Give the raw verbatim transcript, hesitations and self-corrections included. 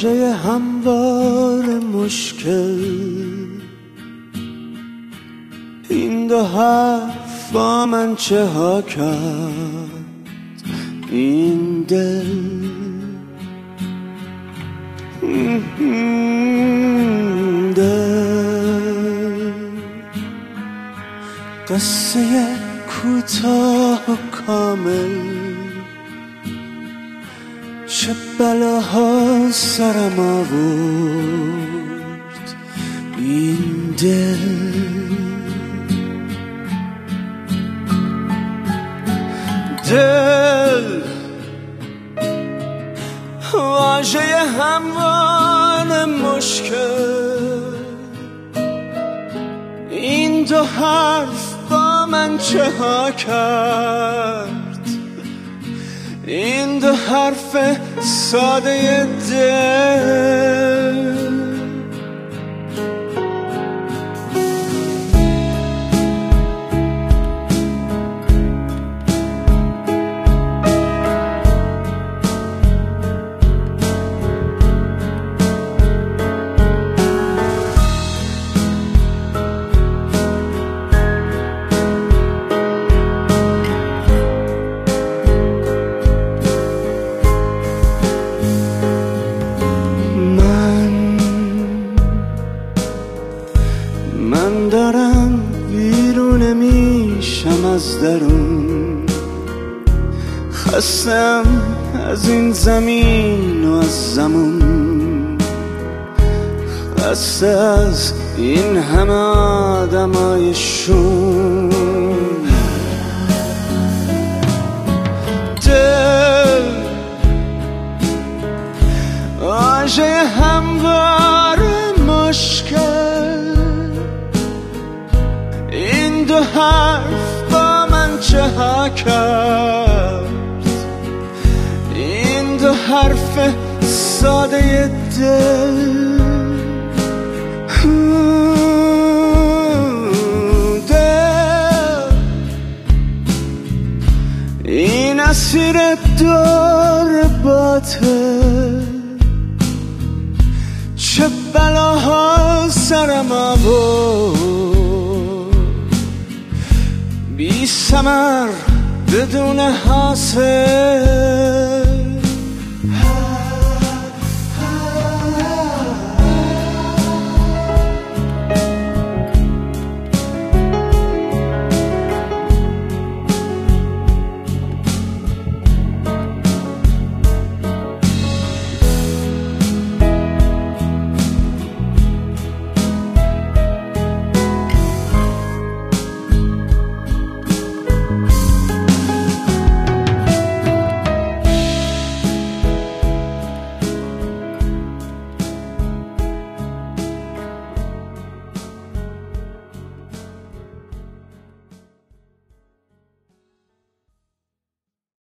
واژه هموار مشکل، این دو حرف با من چه ها کرد این دل. دل قصه کوتاه و کامل، چه بلاها سرم آورد این دل. دل واژه هموار مشکل، این دو حرف با من چه ها کرد این دو حرف ساده دل. من دارم بیرون میشم از درون، خستم از این زمین و از زمون، خسته از این همه آدمای شوم. دل واژه هموار مشکل، این دو حرف با من چه ها کرد این دو حرف ساده دل. دل این اسیر دور باطل، چه بلاها سرم آورد بی ثمر بدون حاصل.